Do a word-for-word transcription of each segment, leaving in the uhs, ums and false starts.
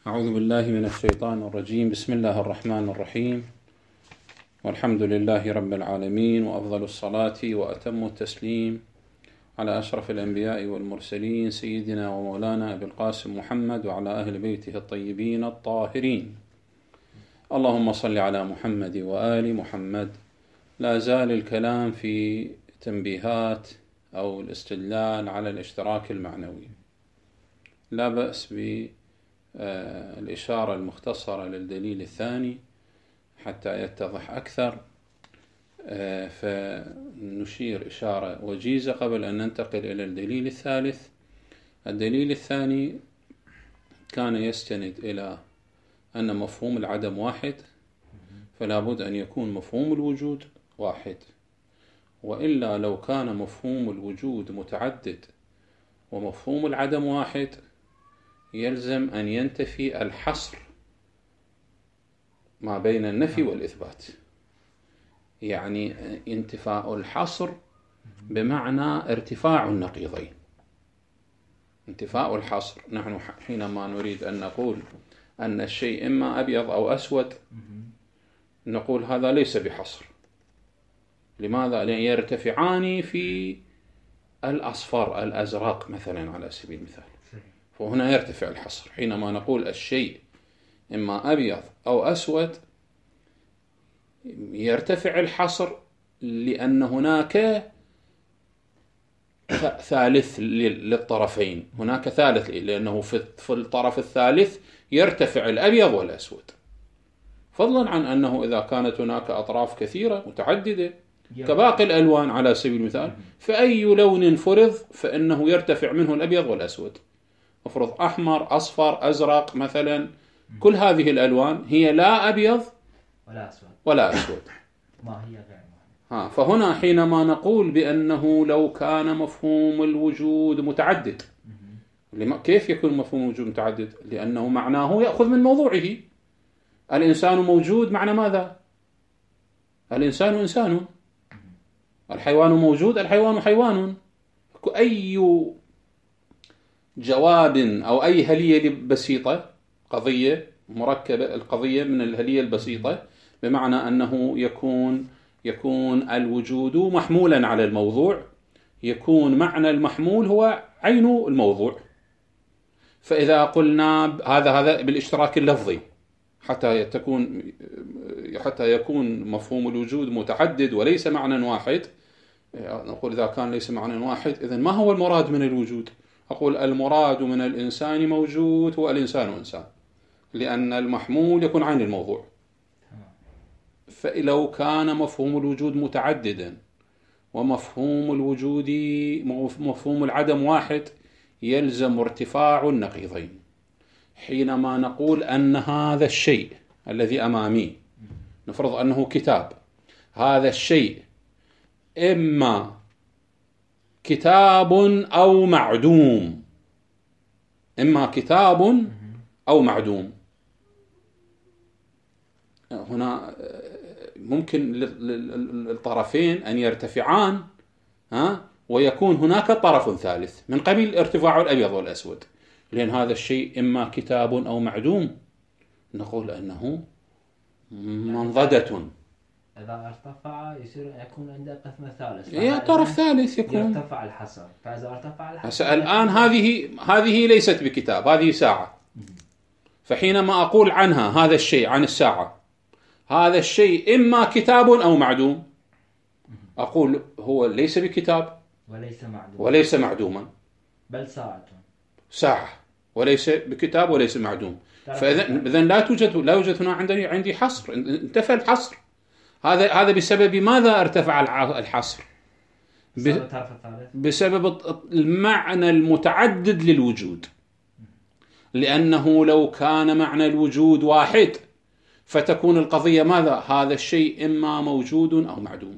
أعوذ بالله من الشيطان الرجيم. بسم الله الرحمن الرحيم، والحمد لله رب العالمين، وأفضل الصلاة وأتم التسليم على أشرف الأنبياء والمرسلين سيدنا ومولانا أبي القاسم محمد وعلى أهل بيته الطيبين الطاهرين. اللهم صل على محمد وآل محمد. لا زال الكلام في تنبيهات أو الاستدلال على الاشتراك المعنوي. لا بأس بالإشارة المختصرة للدليل الثاني حتى يتضح أكثر، فنشير إشارة وجيزة قبل أن ننتقل إلى الدليل الثالث. الدليل الثاني كان يستند إلى أن مفهوم العدم واحد، فلا بد أن يكون مفهوم الوجود واحد، وإلا لو كان مفهوم الوجود متعدد ومفهوم العدم واحد يلزم أن ينتفي الحصر ما بين النفي والإثبات. يعني انتفاء الحصر بمعنى ارتفاع النقيضين. انتفاء الحصر، نحن حينما نريد أن نقول أن الشيء إما أبيض أو أسود نقول هذا ليس بحصر. لماذا؟ لأن يرتفعان في الأصفر الأزرق مثلا على سبيل المثال، فهنا يرتفع الحصر. حينما نقول الشيء إما أبيض أو أسود يرتفع الحصر لأن هناك ثالث للطرفين، هناك ثالث، لأنه في الطرف الثالث يرتفع الأبيض والأسود، فضلا عن أنه إذا كانت هناك أطراف كثيرة متعددة كباقي الألوان على سبيل المثال، فأي لون فرض فإنه يرتفع منه الأبيض والأسود. أفرض أحمر أصفر أزرق مثلا، كل هذه الألوان هي لا أبيض ولا أسود ولا أسود. ما هي غير ها فهنا حينما نقول بأنه لو كان مفهوم الوجود متعدد، كيف يكون مفهوم الوجود متعدد؟ لأنه معناه يأخذ من موضوعه. الإنسان موجود معنى ماذا؟ الإنسان إنسان. الحيوان موجود، الحيوان حيوان. أي جواب أو أي هلية بسيطة، قضية مركبة، القضية من الهلية البسيطة، بمعنى أنه يكون يكون الوجود محمولا على الموضوع، يكون معنى المحمول هو عين الموضوع. فإذا قلنا هذا هذا بالاشتراك اللفظي حتى تكون حتى يكون مفهوم الوجود متعدد وليس معنى واحد، نقول إذا كان ليس معنى واحد إذن ما هو المراد من الوجود؟ أقول المراد من الإنسان موجود هو الإنسان إنسان، لأن المحمول يكون عين الموضوع. فلو كان مفهوم الوجود متعددا ومفهوم الوجود مفهوم العدم واحد يلزم ارتفاع النقيضين. حينما نقول أن هذا الشيء الذي أمامي، نفرض أنه كتاب، هذا الشيء إما كتاب أو معدوم، إما كتاب أو معدوم. هنا ممكن للطرفين أن يرتفعان، ها، ويكون هناك طرف ثالث من قبيل ارتفاع الأبيض والأسود، لأن هذا الشيء إما كتاب أو معدوم، نقول أنه منضدة. إذا ارتفع يصير يكون عنده قسم ثالث، يا طرف ثالث يكون يرتفع الحصر. فإذا ارتفع الحصر الآن هذه هذه ليست بكتاب، هذه ساعة. فحينما أقول عنها هذا الشيء، عن الساعة، هذا الشيء إما كتاب أو معدوم، أقول هو ليس بكتاب وليس معدوم وليس معدوما، بل ساعة ساعة وليس بكتاب وليس معدوم. فإذا لا توجد لا يوجد هنا عندي عندي حصر، انتفى الحصر. هذا هذا بسبب ماذا ارتفع الحصر؟ بسبب المعنى المتعدد للوجود. لأنه لو كان معنى الوجود واحد فتكون القضية ماذا؟ هذا الشيء إما موجود أو معدوم،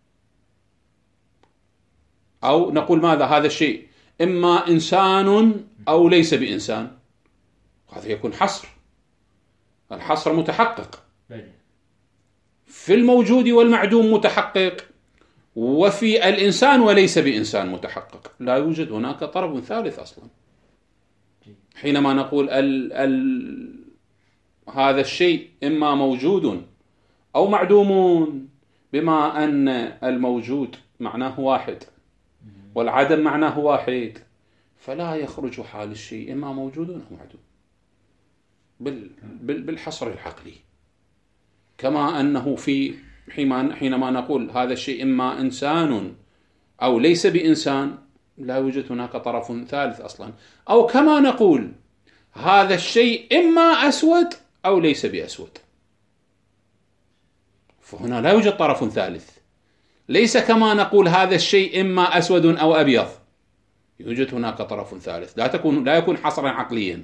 أو نقول ماذا؟ هذا الشيء إما إنسان أو ليس بإنسان. هذا يكون حصر، الحصر متحقق في الموجود والمعدوم متحقق، وفي الإنسان وليس بإنسان متحقق. لا يوجد هناك طرف ثالث أصلا. حينما نقول ال ال هذا الشيء إما موجود أو معدوم، بما أن الموجود معناه واحد والعدم معناه واحد، فلا يخرج حال الشيء إما موجود أو معدوم بالحصر العقلي. كما أنه في حينما نقول هذا الشيء إما إنسان أو ليس بإنسان، لا يوجد هناك طرف ثالث أصلا. أو كما نقول هذا الشيء إما أسود أو ليس بأسود، فهنا لا يوجد طرف ثالث. ليس كما نقول هذا الشيء إما أسود أو أبيض، يوجد هناك طرف ثالث، لا تكون لا يكون حصرا عقليا.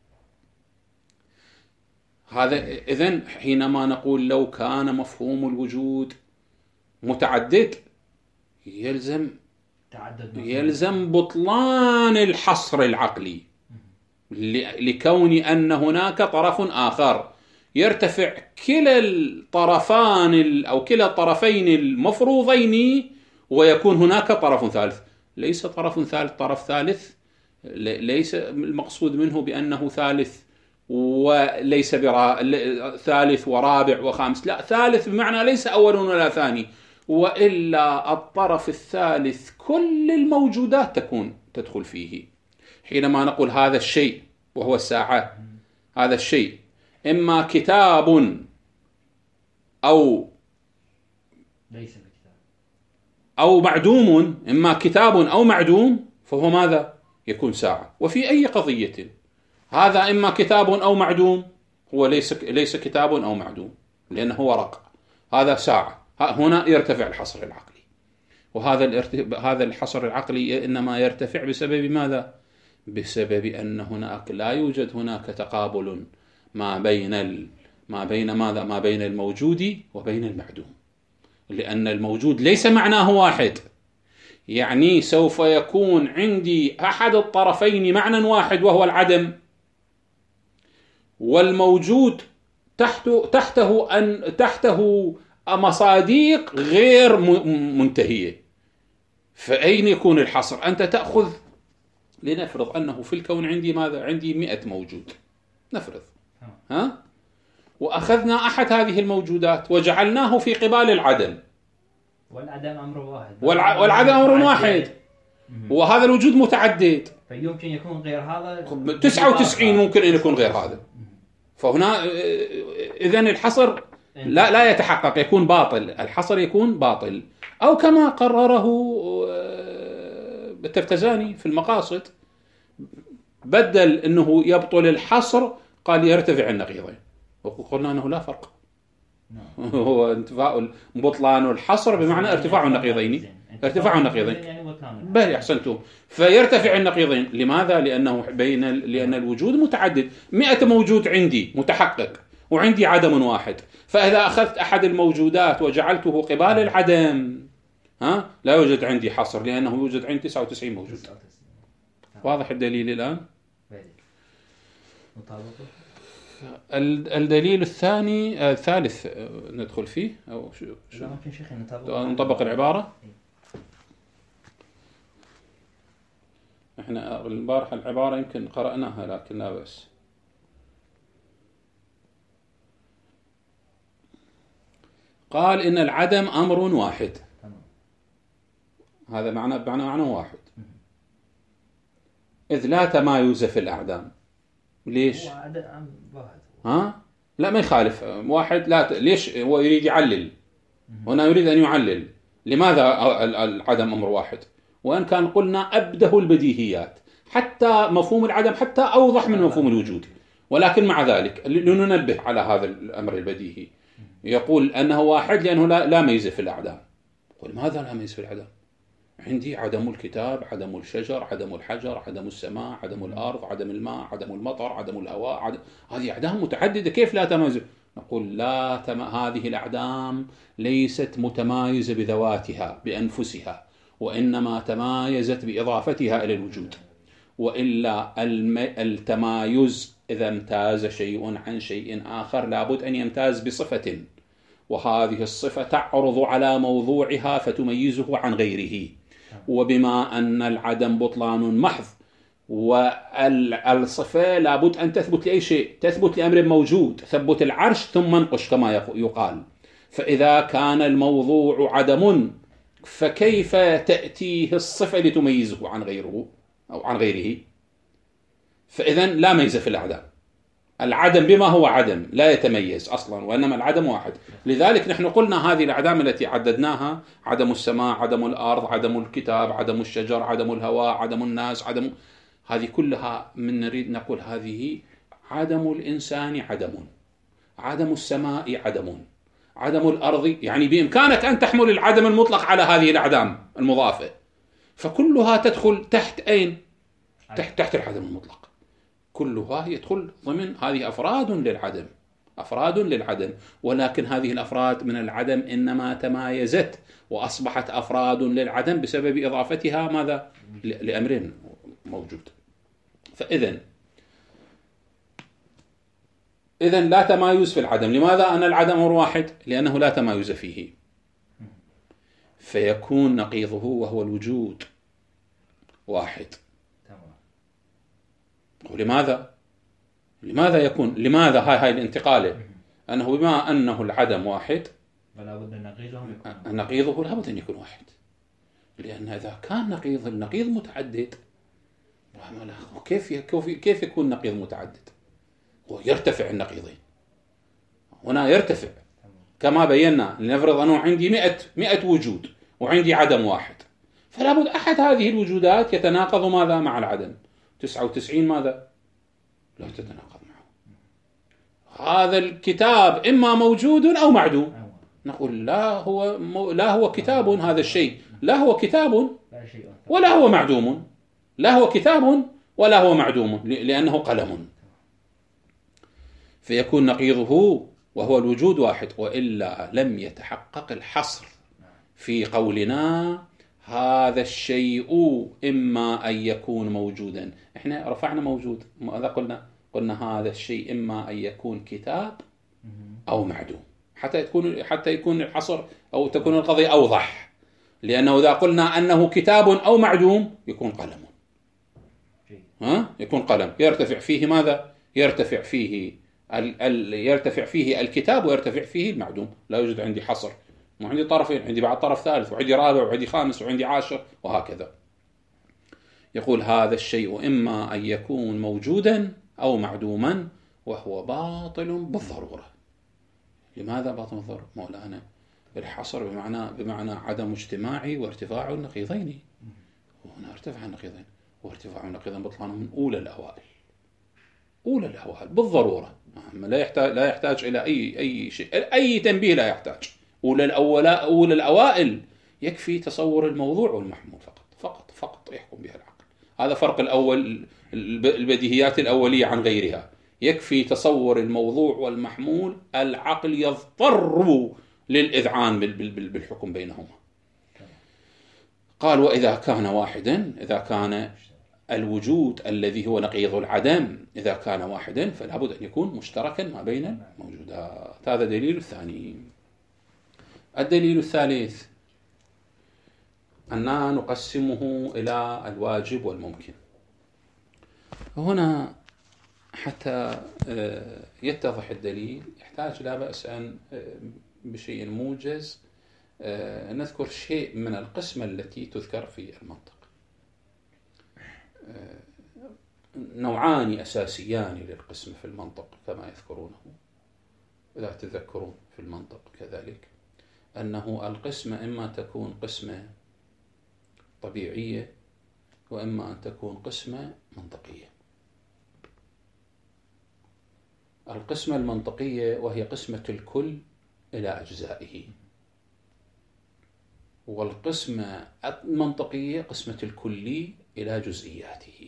هذا إذن حينما نقول لو كان مفهوم الوجود متعدد، يلزم يلزم بطلان الحصر العقلي، لكون أن هناك طرف آخر يرتفع كلا الطرفان أو كلا الطرفين المفروضين، ويكون هناك طرف ثالث. ليس طرف ثالث طرف ثالث، ليس المقصود منه بأنه ثالث وليس برا... ثالث ورابع وخامس، لا، ثالث بمعنى ليس أول ولا ثاني، وإلا الطرف الثالث كل الموجودات تكون تدخل فيه. حينما نقول هذا الشيء وهو الساعة، هذا الشيء إما كتاب أو ليس بكتاب أو معدوم، إما كتاب أو معدوم، فهو ماذا؟ يكون ساعة. وفي أي قضية هذا إما كتاب أو معدوم، هو ليس ليس كتاب أو معدوم لأنه ورق، هذا ساعة. هنا يرتفع الحصر العقلي، وهذا هذا الحصر العقلي إنما يرتفع بسبب ماذا؟ بسبب أن هناك لا يوجد هناك تقابل ما بين ال... ما بين ماذا؟ ما بين الموجود وبين المعدوم، لأن الموجود ليس معناه واحد. يعني سوف يكون عندي أحد الطرفين معنى واحد وهو العدم، والموجود تحته تحته أن تحته مصادق غير منتهية. فأين يكون الحصر؟ أنت تأخذ، لنفرض أنه في الكون عندي ماذا؟ عندي مئة موجود، نفرض، ها؟ وأخذنا أحد هذه الموجودات وجعلناه في قبال العدم، والعدم أمر واحد والع... والعدم أمر واحد، وهذا الوجود متعدد، فيمكن يكون غير هذا تسعة وتسعين ممكن أن يكون غير هذا. فهنا إذن الحصر لا لا يتحقق، يكون باطل، الحصر يكون باطل. أو كما قرره التفتزاني في المقاصد، بدل أنه يبطل الحصر قال يرتفع النقيضين، وقلنا أنه لا فرق. هو انتفاء بطلان الحصر بمعنى ارتفاع النقيضين، ارتفاع النقيضين بل أحسنتم. فيرتفع النقيضين، لماذا؟ لأنه بين لأن الوجود متعدد، مئة موجود عندي متحقق وعندي عدم واحد، فإذا أخذت أحد الموجودات وجعلته قبال العدم، ها، لا يوجد عندي حصر، لأنه يوجد عندي تسعة وتسعين موجود. واضح الدليل الآن؟ الدليل الثاني الثالث ندخل فيه أو شو شو نطبق العبارة. احنا البارحة العبارة يمكن قرأناها لكن لا بأس. قال إن العدم أمر واحد، هذا معنى بمعنى معنى واحد، إذ لا تمايز في الأعدام. ليش؟ ها؟ لا ما يخالف واحد، لا ت... ليش هو يريد يعلل هنا، يريد أن يعلل لماذا العدم أمر واحد، وأن كان قلنا أبده البديهيات، حتى مفهوم العدم حتى أوضح من مفهوم الوجود، ولكن مع ذلك لننبه على هذا الأمر البديهي. يقول أنه واحد لأنه لا, لا ميزة في الأعدام. قل ماذا لا ميزة في الأعدام؟ عندي عدم الكتاب، عدم الشجر، عدم الحجر، عدم السماء، عدم الأرض، عدم الماء، عدم المطر، عدم الهواء، عدم... هذه أعدام متعددة، كيف لا تمايز؟ نقول لا تم... هذه الأعدام ليست متمايزة بذواتها بأنفسها، وإنما تمايزت بإضافتها إلى الوجود. وإلا الم... التمايز إذا امتاز شيء عن شيء آخر لابد أن يمتاز بصفة، وهذه الصفة تعرض على موضوعها فتميزه عن غيره. وبما أن العدم بطلان محض، والصفة لابد أن تثبت لأي شيء، تثبت لأمر موجود، ثبت العرش ثم انقش كما يقال. فإذا كان الموضوع عدم فكيف تأتيه الصفة لتميزه عن غيره أو عن غيره؟ فإذا لا ميزة في الأعدام. العدم بما هو عدم لا يتميز أصلا، وإنما العدم واحد. لذلك نحن قلنا هذه الأعدام التي عددناها: عدم السماء، عدم الأرض، عدم الكتاب، عدم الشجر، عدم الهواء، عدم الناس، عدم، هذه كلها من نريد نقول هذه عدم الإنسان عدم، عدم السماء عدم، عدم الأرض، يعني بإمكانك أن تحمل العدم المطلق على هذه الأعدام المضافة، فكلها تدخل تحت أين؟ تحت, تحت العدم المطلق، كلها يدخل ضمن هذه أفراد للعدم، أفراد للعدم. ولكن هذه الأفراد من العدم إنما تمايزت وأصبحت أفراد للعدم بسبب إضافتها ماذا؟ لأمر موجود. فإذن إذن لا تمايز في العدم. لماذا أن العدم أمر واحد؟ لأنه لا تمايز فيه، فيكون نقيضه وهو الوجود واحد. ولماذا؟ لماذا يكون؟ لماذا هاي هاي الانتقالة؟ أنه بما أنه العدم واحد فلا بد نقيضه يكون نقيضه لا بد أن يكون واحد، لأن إذا كان نقيض النقيض متعدد، كيف كيف يكون نقيض متعدد؟ هو يرتفع النقيضين، هنا يرتفع كما بينا. لنفرض أنه عندي مئة مئة وجود وعندي عدم واحد، فلا بد أحد هذه الوجودات يتناقض ماذا مع العدم. تسعة وتسعين ماذا؟ لا تتناقض معه. هذا الكتاب إما موجود أو معدوم، نقول لا هو مو لا هو كتاب، هذا الشيء لا هو كتاب ولا هو معدوم، لا هو كتاب ولا هو معدوم، لأنه قلم. فيكون نقيضه وهو الوجود واحد، وإلا لم يتحقق الحصر في قولنا هذا الشيء إما أن يكون موجودا. إحنا رفعنا موجود، ماذا قلنا؟ قلنا هذا الشيء إما أن يكون كتاب أو معدوم، حتى يكون حتى يكون الحصر أو تكون القضية أوضح. لأنه إذا قلنا أنه كتاب أو معدوم يكون قلم، ها يكون قلم يرتفع فيه ماذا؟ يرتفع فيه ال ال يرتفع فيه الكتاب ويرتفع فيه المعدوم. لا يوجد عندي حصر، مو عندي طرفين، عندي بعد طرف ثالث وعندي رابع وعندي خامس وعندي عاشر وهكذا. يقول هذا الشيء إما أن يكون موجودا أو معدوما وهو باطل بالضرورة. لماذا باطل بالضرورة مولانا؟ الحصر بمعنى بمعنى عدم اجتماعي وارتفاع النقيضين، وهنا ارتفع النقيضين، وارتفاع النقيضين بطلان من أولى الأوائل، أولى الأوائل بالضرورة، لا يحتاج لا يحتاج إلى أي أي شيء، أي تنبيه لا يحتاج. أولى الأولاء أولى الأوائل يكفي تصور الموضوع والمحمول فقط فقط فقط يحكم بها العقل. هذا فرق الأول، البديهيات الأولية عن غيرها. يكفي تصور الموضوع والمحمول، العقل يضطر للإذعان بالحكم بينهما. قال وإذا كان واحدا، إذا كان الوجود الذي هو نقيض العدم إذا كان واحدا فلا بد أن يكون مشتركا ما بين الموجودات. هذا دليل الثاني. الدليل الثالث أننا نقسمه إلى الواجب والممكن. هنا حتى يتضح الدليل يحتاج لا بأس أن بشيء موجز نذكر شيء من القسمة التي تذكر في المنطق. نوعان أساسيان للقسم في المنطق كما يذكرونه، إذا تذكرون في المنطق كذلك، أنه القسمة إما تكون قسمة طبيعية وإما أن تكون قسمة منطقية. القسمة المنطقية وهي قسمة الكل إلى أجزائه، والقسمة المنطقية قسمة الكلي إلى جزئياته.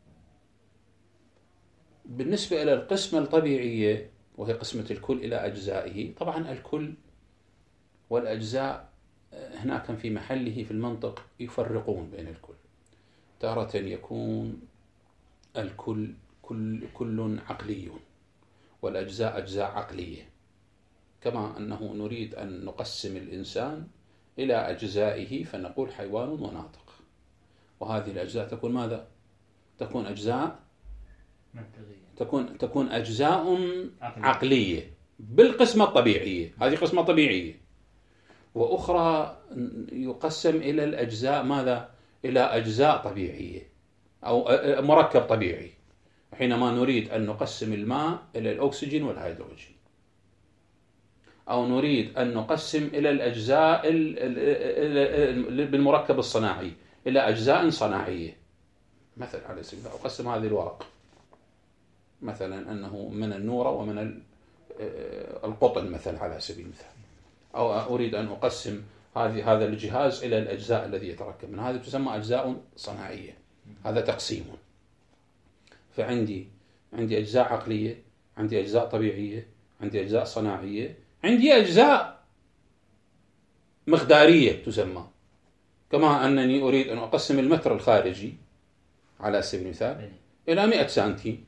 بالنسبة إلى القسمة الطبيعية وهي قسمة الكل إلى أجزائه، طبعا الكل والأجزاء هناك في محله في المنطق يفرقون بين الكل. تارة يكون الكل كل, كل عقلي والأجزاء أجزاء عقلية، كما أنه نريد أن نقسم الإنسان إلى أجزائه فنقول حيوان وناطق، وهذه الأجزاء تكون ماذا؟ تكون أجزاء منطقية. تكون تكون أجزاء عقلية بالقسمة الطبيعية، هذه قسمة طبيعية. وأخرى يقسم إلى الأجزاء ماذا؟ إلى أجزاء طبيعية أو مركب طبيعي، حينما نريد أن نقسم الماء إلى الأكسجين والهيدروجين، أو نريد أن نقسم إلى الأجزاء بالمركب الصناعي إلى أجزاء صناعية. مثلا على سبيل المثال أقسم هذه الورق مثلا أنه من النورة ومن القطن مثلا على سبيل المثال، أو أريد أن أقسم هذه هذا الجهاز إلى الأجزاء الذي يتركب من هذه تسمى أجزاء صناعية. هذا تقسيم. فعندي عندي أجزاء عقلية، عندي أجزاء طبيعية، عندي أجزاء صناعية، عندي أجزاء مقدارية تسمى. كما أنني أريد أن أقسم المتر الخارجي على سبيل المثال إلى مئة سنتي،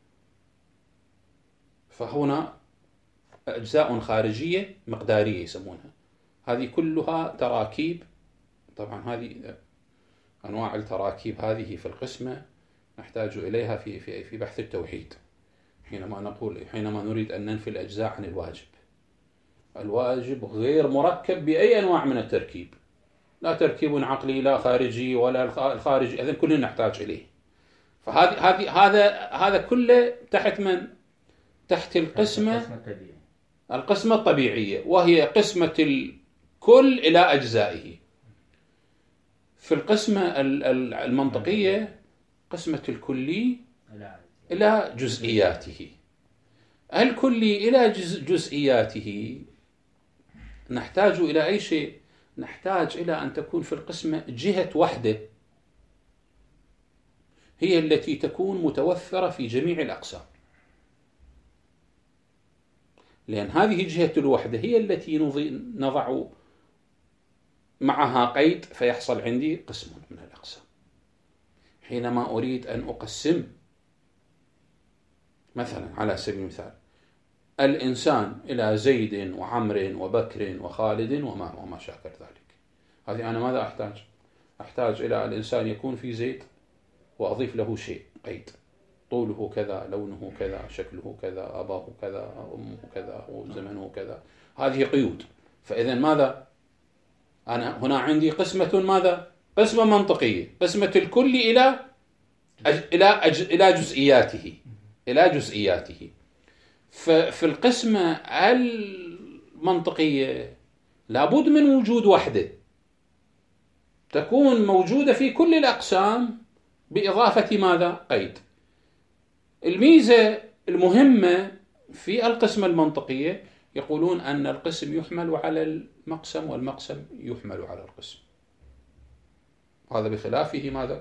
فهنا أجزاء خارجية مقدارية يسمونها. هذه كلها تراكيب. طبعا هذه أنواع التراكيب هذه في القسمة نحتاج إليها في في في بحث التوحيد، حينما نقول حينما نريد أن ننفي الأجزاء عن الواجب. الواجب غير مركب بأي أنواع من التركيب، لا تركيب عقلي لا خارجي ولا الخارجي، إذن كلنا نحتاج إليه. فهذه هذه هذا هذا كله تحت من؟ تحت القسمة القسمة الطبيعية، وهي قسمة الكل إلى أجزائه. في القسمة المنطقية قسمة الكلي إلى جزئياته. الكلي إلى جزئياته نحتاج إلى أي شيء؟ نحتاج إلى أن تكون في القسمة جهة وحدة هي التي تكون متوفرة في جميع الأقسام، لأن هذه جهة الوحدة هي التي نضع معها قيد فيحصل عندي قسم من الأقسام. حينما أريد أن أقسم مثلا على سبيل المثال الإنسان إلى زيد وعمر وبكر وخالد وما وما شاكل ذلك، هذه أنا ماذا أحتاج؟ أحتاج إلى الإنسان يكون في زيد وأضيف له شيء قيد، طوله كذا، لونه كذا، شكله كذا، أباه كذا، أمه كذا، وزمنه كذا. هذه قيود. فإذا ماذا؟ أنا هنا عندي قسمة ماذا؟ قسمة منطقية، قسمة الكل إلى أج... إلى أج... إلى جزئياته إلى جزئياته. ففي القسمة المنطقية لابد من وجود وحدة تكون موجودة في كل الأقسام بإضافة ماذا؟ قيد. الميزة المهمة في القسمة المنطقية يقولون أن القسم يحمل على المقسم والمقسم يحمل على القسم. هذا بخلافه ماذا؟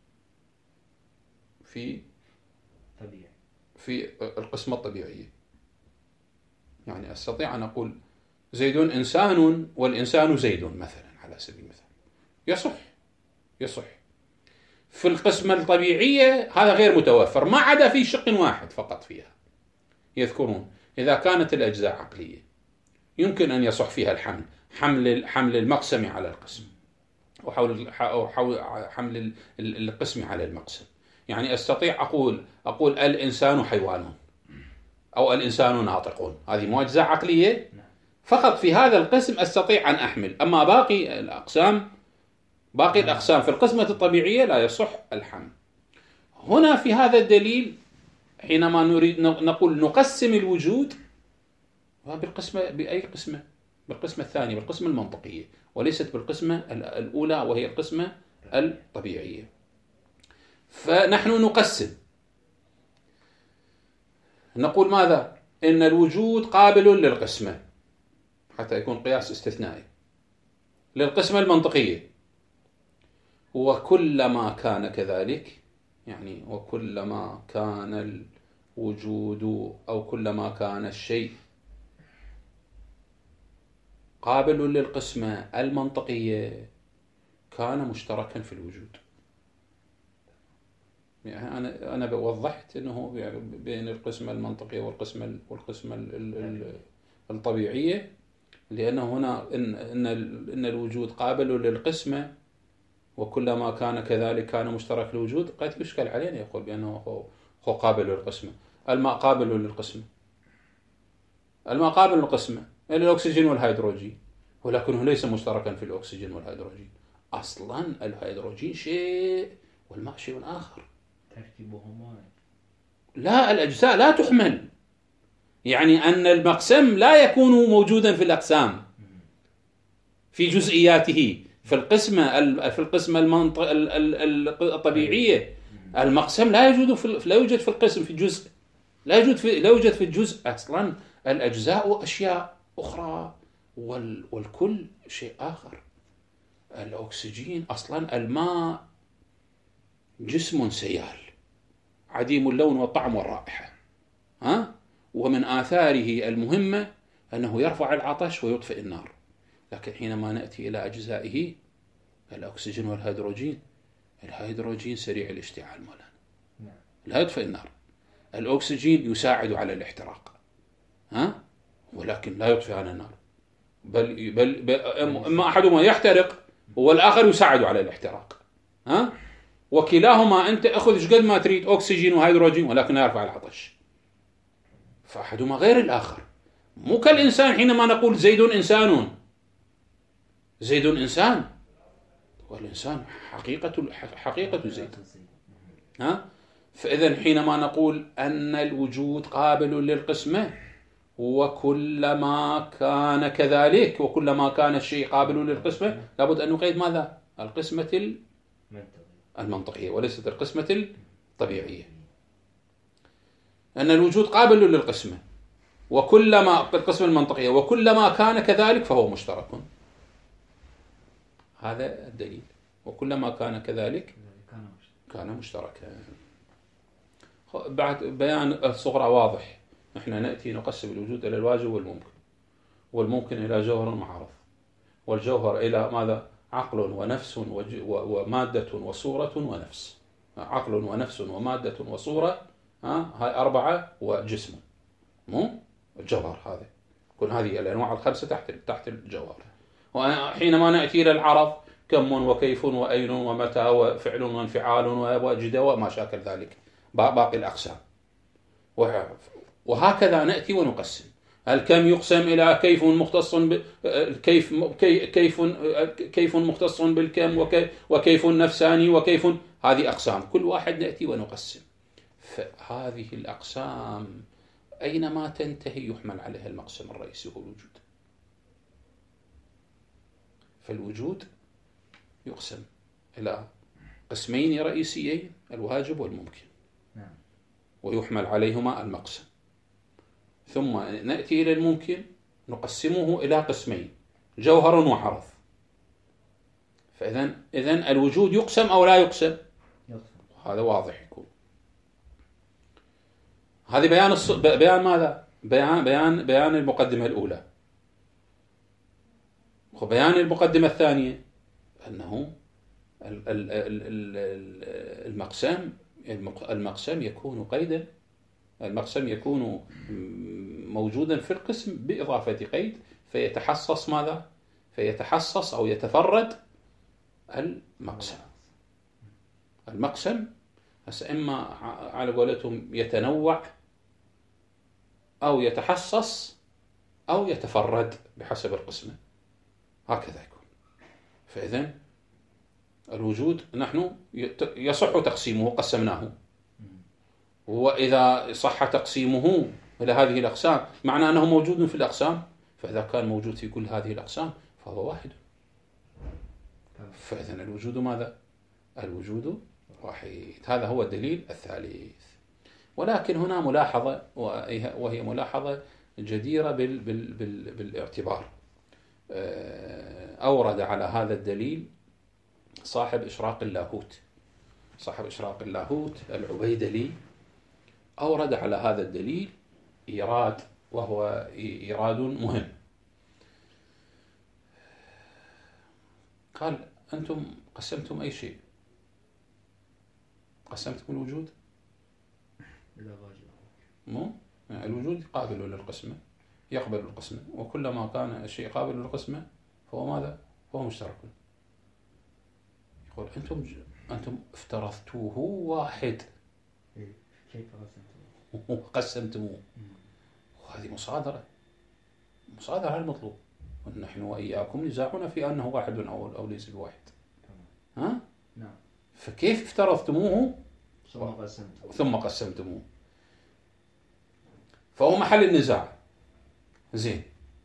في طبيعي. في القسمة الطبيعية. يعني أستطيع أن أقول زيد إنسان والإنسان زيد مثلا على سبيل المثال، يصح يصح. في القسمة الطبيعية هذا غير متوفر، ما عدا في شق واحد فقط فيها يذكرون إذا كانت الأجزاء عقلية يمكن أن يصح فيها الحمل، حمل حمل المقسم على القسم، وحول حمل القسم على المقسم. يعني أستطيع أقول أقول الإنسان حيوان أو الإنسان ناطق، هذه مو أجزاء عقلية فقط. في هذا القسم أستطيع أن أحمل، أما باقي الأقسام باقي الأقسام في القسمة الطبيعية لا يصح الحمل. هنا في هذا الدليل حينما نريد نقول نقسم الوجود بالقسمة بأي قسمة؟ بالقسمة الثانية، بالقسمة المنطقية، وليست بالقسمة الأولى وهي القسمة الطبيعية. فنحن نقسم نقول ماذا؟ إن الوجود قابل للقسمة حتى يكون قياس استثنائي للقسمة المنطقية، وكلما كان كذلك يعني وكلما كان الوجود أو كلما كان الشيء قابل للقسمة المنطقية كان مشتركا في الوجود. يعني أنا أنا وضحت إنه بين القسمة المنطقية والقسمة والقسمة الطبيعية، لأن هنا إن إن إن الوجود قابل للقسمة وكلما كان كذلك كان مشترك الوجود، قد يشكل علينا يقول بأنه هو, هو قابل للقسمة. الماء قابل للقسمة، الماء قابل للقسمة الأكسجين والهيدروجين، ولكنه ليس مشتركا في الأكسجين والهيدروجين. أصلا الهيدروجين شيء والماء شيء آخر. تركيبهما لا، الأجزاء لا تحمل، يعني أن المقسم لا يكون موجودا في الأقسام في جزئياته. في القسمة في القسمة المنطق الطبيعية المقسم لا يوجد في لا يوجد في القسم في الجزء، لا يوجد في لا يوجد في الجزء أصلا. الأجزاء أشياء أخرى وال والكل شيء آخر. الأكسجين أصلا الماء جسم سيال عديم اللون والطعم والرائحة، ها؟ ومن آثاره المهمة أنه يرفع العطش ويطفئ النار. لكن حينما نأتي إلى أجزائه الأكسجين والهيدروجين، الهيدروجين سريع الاشتعال مولانا، لا يطفئ النار. الأكسجين يساعد على الاحتراق، ها؟ ولكن لا يطفئ على النار، بل, بل, بل إما أحدهما يحترق والآخر يساعد على الاحتراق، ها؟ وكلاهما أنت أخذ قد ما تريد أكسجين وهيدروجين ولكن لا يرفع العطش، فأحدهما غير الآخر. مو كالإنسان حينما نقول زيد إنسان، زيد إنسان والإنسان حقيقة حقيقة زيد، ها؟ فإذا حينما نقول أن الوجود قابل للقسمة وكلما كان كذلك، وكلما كان الشيء قابل للقسمة لابد أن نقيد ماذا؟ القسمة المنطقية وليست القسمة الطبيعية. أن الوجود قابل للقسمة وكلما القسمة المنطقية وكلما كان كذلك فهو مشترك. هذا الدليل، وكلما كان كذلك كان مشتركا. بعد بيان الصغرى واضح. نحن نأتي نقسم الوجود إلى الواجب والممكن، والممكن إلى جوهر وعرض، والجوهر إلى ماذا؟ عقل ونفس ومادة وصورة ونفس. عقل ونفس ومادة وصورة، ها، هاي أربعة وجسم، مو الجوهر. هذا كل هذه الأنواع الخمسة تحت تحت الجوهر. وحينما نأتي إلى العرض كم وكيف وأين ومتى وفعل وانفعال ووجد وما شاكل ذلك، باقي الأقسام. وهكذا نأتي ونقسم. الكم يقسم إلى كيف مختص ب... كيف كيف كيف مختص بالكم، وكيف نفساني، وكيف، هذه أقسام كل واحد نأتي ونقسم. فهذه الأقسام أينما تنتهي يحمل عليها المقسم الرئيسي هو الوجود. فالوجود يقسم إلى قسمين رئيسيين، الواجب والممكن، ويحمل عليهما المقسم. ثم نأتي إلى الممكن نقسمه إلى قسمين، جوهر وعرض. فإذن إذن الوجود يقسم أو لا يقسم؟ هذا واضح يكون. هذه بيان الص... بيان ماذا؟ بيان بيان بيان المقدمة الأولى. وبيان المقدمة الثانية أنه المقسم المقسم يكون قيدا، المقسم يكون موجودا في القسم بإضافة قيد فيتحصص ماذا؟ فيتحصص أو يتفرد المقسم. المقسم هسه إما على قولتهم يتنوع أو يتحصص أو يتفرد بحسب القسمة، هكذا يكون. فإذن الوجود نحن يصح تقسيمه، قسمناه، وإذا صح تقسيمه إلى هذه الأقسام معنى أنه موجود في الأقسام، فإذا كان موجود في كل هذه الأقسام فهو واحد. فإذن الوجود ماذا؟ الوجود واحد. هذا هو الدليل الثالث. ولكن هنا ملاحظة، وهي ملاحظة جديرة بال بال بال بالاعتبار. أورد على هذا الدليل صاحب إشراق اللاهوت، صاحب إشراق اللاهوت العبيدلي، أورد على هذا الدليل إيراد، وهو إيراد مهم. قال: أنتم قسمتم أي شيء؟ قسمتم الوجود؟ مو يعني الوجود قابل للقسمة، يقبل القسمة، وكلما كان الشيء قابل للقسمة فهو ماذا؟ فهو مشترك. يقول أنتم أنتم افترضتوه واحد كيف قسمتوه؟ وقسمتموه، وهذه مصادرة، مصادرة المطلوب. ونحن وإياكم نزاعنا في أنه واحد أو أو ليس بواحد. ها؟ نعم. فكيف افترضتموه ثم قسمتوه ثم قسمتموه؟ فهو محل النزاع. زين،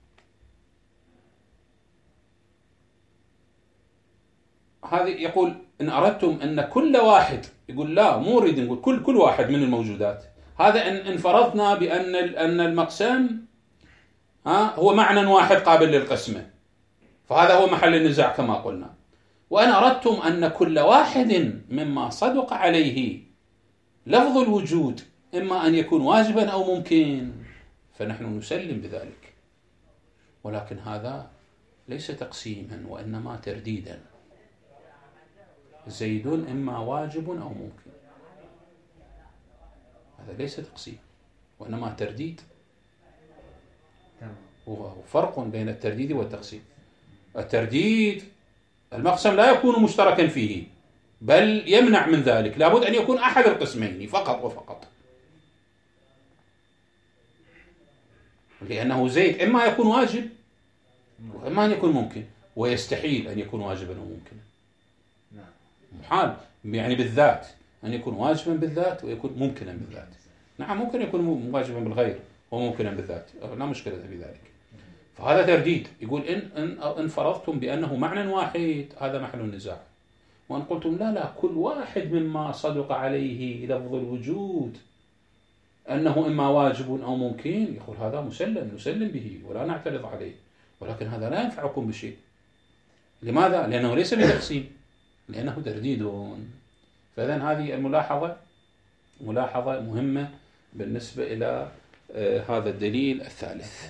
هذه يقول إن أردتم أن كل واحد، يقول لا مو نريد نقول كل كل واحد من الموجودات، هذا إن إن فرضنا بأن أن المقسم ها هو معنى واحد قابل للقسمة، فهذا هو محل النزاع كما قلنا. وأن أردتم أن كل واحد مما صدق عليه لفظ الوجود إما أن يكون واجبا أو ممكن، فنحن نسلم بذلك، ولكن هذا ليس تقسيما وإنما ترديدا. زيد إما واجب أو ممكن، هذا ليس تقسيم وإنما ترديد. وفرق بين الترديد والتقسيم. الترديد المقسم لا يكون مشتركا فيه، بل يمنع من ذلك، لابد أن يكون أحد القسمين فقط وفقط، لأنه زيد إما يكون واجب وإما أن يكون ممكن، ويستحيل أن يكون واجبا وممكنا. محال يعني بالذات أن يكون واجبا بالذات ويكون ممكنا بالذات. نعم ممكن يكون واجبا بالغير وممكنا بالذات، لا مشكلة في ذلك. فهذا ترديد. يقول إن إن إن فرضتم بأنه معنى واحد هذا محل النزاع، وأن قلتم لا لا كل واحد مما صدق عليه لفظ الوجود أنه إما واجب أو ممكن، يقول هذا مسلم نسلم به ولا نعترض عليه، ولكن هذا لا ينفعكم بشيء. لماذا؟ لأنه ليس بتقسيم، لأنه ترديد. فإذا هذه الملاحظة ملاحظة مهمة بالنسبة إلى آه هذا الدليل الثالث.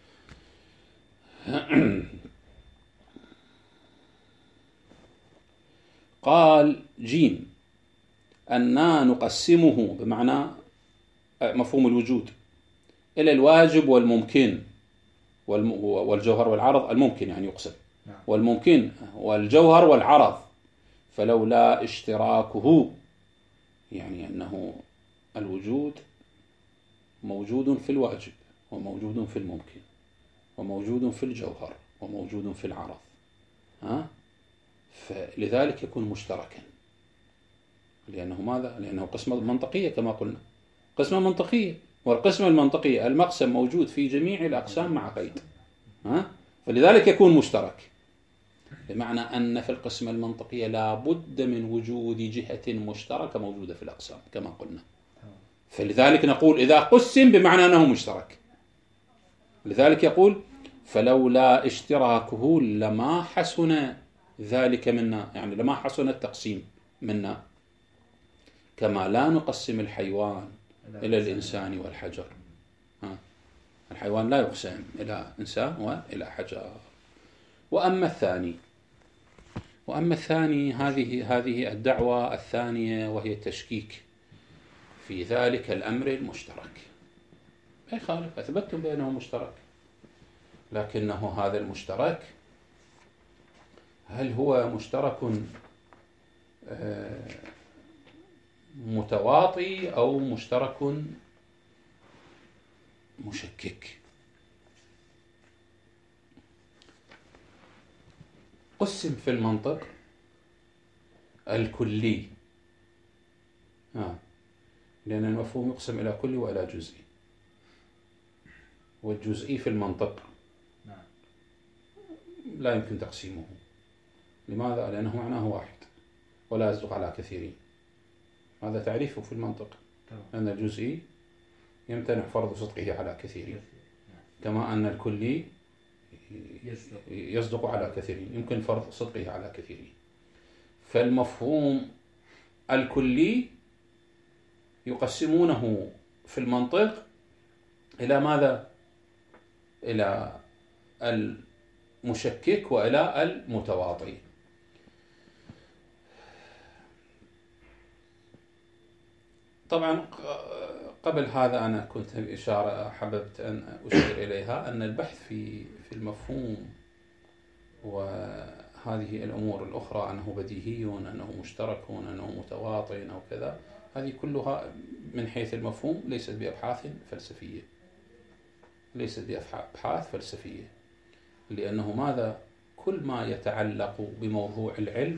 قال جيم أننا نقسمه بمعنى مفهوم الوجود إلى الواجب والممكن والجوهر والعرض. الممكن يعني يقسم، والممكن والجوهر والعرض، فلولا اشتراكه يعني أنه الوجود موجود في الواجب وموجود في الممكن وموجود في الجوهر وموجود في العرض، ها؟ فلذلك يكون مشتركا، لأنه ماذا؟ لأنه قسمة منطقية كما قلنا، قسمة منطقية، والقسمة المنطقية المقسم موجود في جميع الأقسام مع قيد، ها؟ فلذلك يكون مشترك، بمعنى أن في القسمة المنطقية لا بد من وجود جهة مشتركة موجودة في الأقسام كما قلنا. فلذلك نقول إذا قسم بمعنى أنه مشترك. لذلك يقول فلولا اشتراكه لما حسن ذلك منا، يعني لما حسن التقسيم منا، كما لا نقسم الحيوان إلى الإنسان والحجر. ها؟ الحيوان لا يقسم إلى إنسان وإلى حجر. وأما الثاني وأما الثاني هذه هذه الدعوة الثانية، وهي التشكيك في ذلك الأمر المشترك. لا يخالف، أثبتتم بأنه مشترك، لكنه هذا المشترك هل هو مشترك متواطي أو مشترك مشكك؟ قسم في المنطق الكلي، آه. لأن المفهوم يقسم إلى كلي وإلى جزئي، والجزئي في المنطق لا يمكن تقسيمه. لماذا؟ لأنه معناه واحد ولا يصدق على كثيرين، هذا تعريفه في المنطق، أن الجزئي يمتنع فرض صدقه على كثيرين، كما أن الكلي يصدق على كثيرين يمكن فرض صدقه على كثيرين. فالمفهوم الكلي يقسمونه في المنطق إلى ماذا؟ إلى المشكك وإلى المتواطي. طبعا قبل هذا أنا كنت إشارة حببت أن أشير إليها، أن البحث في في المفهوم هذه الأمور الأخرى أنه بديهي، أنه مشترك، أنه متواطئ أو كذا، هذه كلها من حيث المفهوم ليست بأبحاث فلسفية، ليست بأبحاث فلسفية، لأنه ماذا؟ كل ما يتعلق بموضوع العلم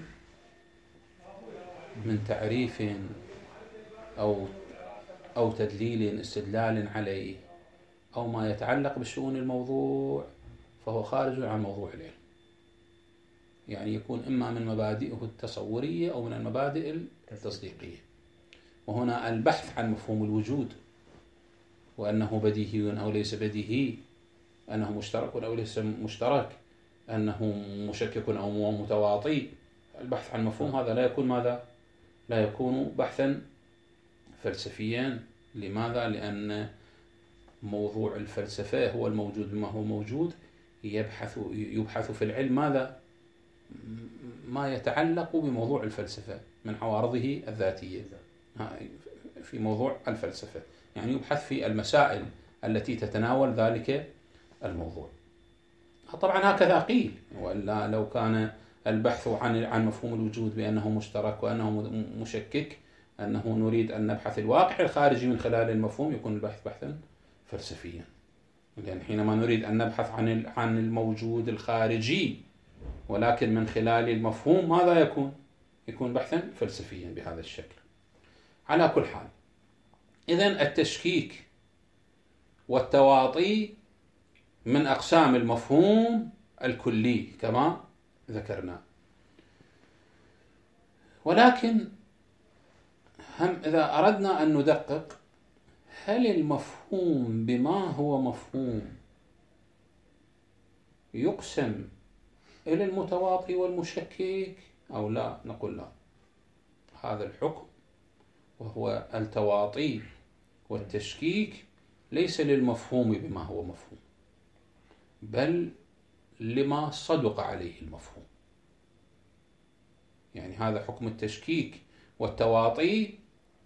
من تعريف أو أو تدليل استدلال عليه أو ما يتعلق بشؤون الموضوع فهو خارج عن موضوع العلم، يعني يكون إما من مبادئه التصورية أو من المبادئ التصديقية. وهنا البحث عن مفهوم الوجود، وأنه بديهي أو ليس بديهي، أنه مشترك أو ليس مشترك، أنه مشكك أو متواطئ، البحث عن مفهوم هذا لا يكون ماذا؟ لا يكون بحثا فلسفيا. لماذا؟ لأن موضوع الفلسفة هو الموجود بما هو موجود، يبحث يبحث في العلم ماذا؟ ما يتعلق بموضوع الفلسفة من عوارضه الذاتية في موضوع الفلسفة، يعني يبحث في المسائل التي تتناول ذلك الموضوع. طبعا هكذا قيل، وإلا لو كان البحث عن عن مفهوم الوجود بأنه مشترك وأنه مشكك، أنه نريد أن نبحث الواقع الخارجي من خلال المفهوم، يكون البحث بحثا فلسفيا. لأن حينما نريد أن نبحث عن عن الموجود الخارجي ولكن من خلال المفهوم، ماذا يكون؟ يكون بحثا فلسفيا بهذا الشكل. على كل حال، إذن التشكيك والتواطي من أقسام المفهوم الكلي كما ذكرنا. ولكن هم إذا أردنا أن ندقق، هل المفهوم بما هو مفهوم يقسم إلى المتواطي والمشكك أو لا؟ نقول لا، هذا الحكم وهو التواطي والتشكيك ليس للمفهوم بما هو مفهوم، بل لما صدق عليه المفهوم. يعني هذا حكم التشكيك والتواطي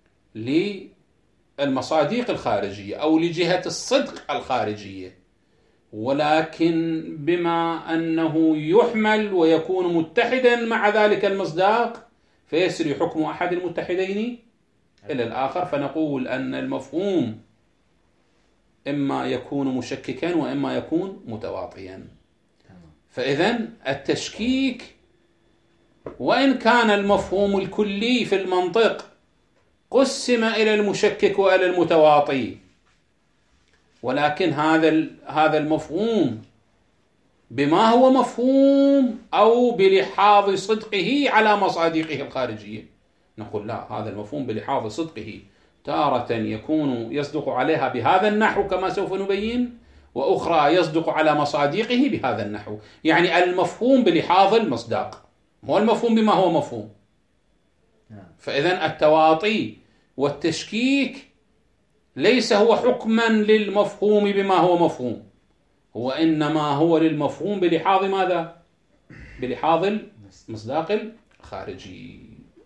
للمصادق الخارجية أو لجهة الصدق الخارجية، ولكن بما أنه يحمل ويكون متحدا مع ذلك المصداق فيسري حكم أحد المتحدين إلى الآخر، فنقول أن المفهوم إما يكون مشككا وإما يكون متواطيا. فإذن التشكيك وإن كان المفهوم الكلي في المنطق قسم إلى المشكك وإلى المتواطي، ولكن هذا هذا المفهوم بما هو مفهوم أو بلحاظ صدقه على مصادقه الخارجية، نقول لا، هذا المفهوم بلحاظ صدقه تارة يكون يصدق عليها بهذا النحو كما سوف نبين، وأخرى يصدق على مصادقه بهذا النحو. يعني المفهوم بلحاظ المصداق هو المفهوم بما هو مفهوم. فإذن التواطي والتشكيك ليس هو حكما للمفهوم بما هو مفهوم، هو إنما هو للمفهوم بلحاظ ماذا؟ بلحاظ المصداق الخارجي.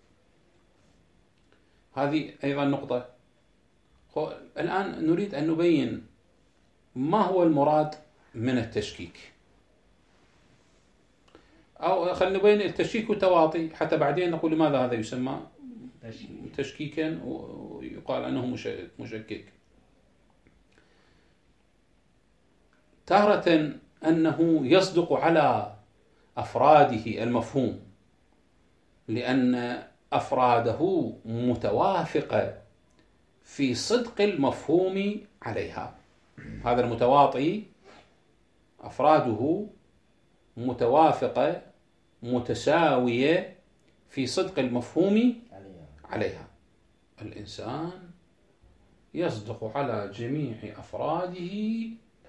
هذه أيضا نقطة. الآن نريد أن نبين ما هو المراد من التشكيك، أو خلينا نبين التشكيك والتواطي حتى بعدين نقول لماذا هذا يسمى تشكيكا ويقال أنه مشكك. تارة أنه يصدق على أفراده المفهوم لأن أفراده متوافقة في صدق المفهوم عليها. هذا المتواطي أفراده متوافقة متساوية في صدق المفهوم عليها. الإنسان يصدق على جميع أفراده